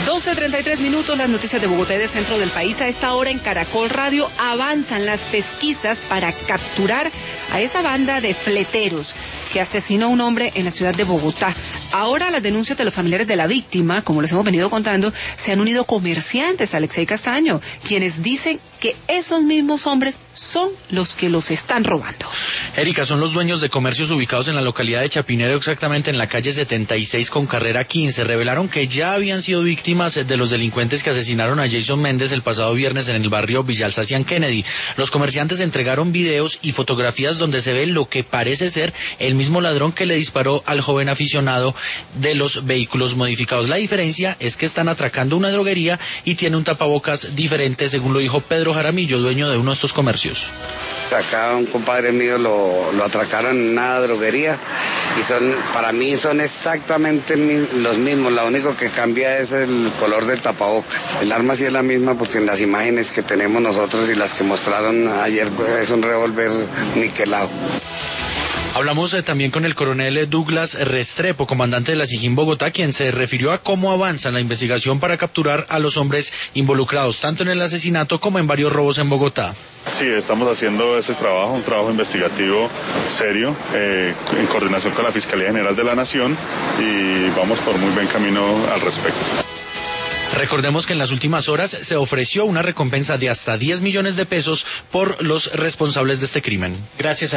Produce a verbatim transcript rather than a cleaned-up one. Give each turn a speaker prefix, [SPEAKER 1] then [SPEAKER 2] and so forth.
[SPEAKER 1] doce treinta y tres minutos, las noticias de Bogotá y del centro del país. A esta hora en Caracol Radio avanzan las pesquisas para capturar a esa banda de fleteros que asesinó a un hombre en la ciudad de Bogotá. Ahora a las denuncias de los familiares de la víctima, como les hemos venido contando, se han unido comerciantes, Alexei Castaño, quienes dicen que esos mismos hombres son los que los están robando.
[SPEAKER 2] Erika, son los dueños de comercios ubicados en la localidad de Chapinero, exactamente en la calle setenta y seis con carrera quince. Revelaron que ya habían sido víctimas de los delincuentes que asesinaron a Jason Méndez el pasado viernes en el barrio Villa Alsacia Kennedy. Los comerciantes entregaron videos y fotografías donde se ve lo que parece ser el mismo ladrón que le disparó al joven aficionado de los vehículos modificados. La diferencia es que están atracando una droguería y tiene un tapabocas diferente, según lo dijo Pedro Jaramillo, dueño de uno de estos comercios.
[SPEAKER 3] Acá un compadre mío lo, lo atracaron en una droguería y son, para mí son exactamente los mismos, lo único que cambia es el color del tapabocas. El arma sí es la misma porque en las imágenes que tenemos nosotros y las que mostraron ayer pues, es un revólver niquelado.
[SPEAKER 2] Hablamos eh, también con el coronel Douglas Restrepo, comandante de la SIJIN Bogotá, quien se refirió a cómo avanza la investigación para capturar a los hombres involucrados, tanto en el asesinato como en varios robos en Bogotá.
[SPEAKER 4] Sí, estamos haciendo ese trabajo, un trabajo investigativo serio, eh, en coordinación con la Fiscalía General de la Nación, y vamos por muy buen camino al respecto.
[SPEAKER 2] Recordemos que en las últimas horas se ofreció una recompensa de hasta diez millones de pesos por los responsables de este crimen.
[SPEAKER 5] Gracias.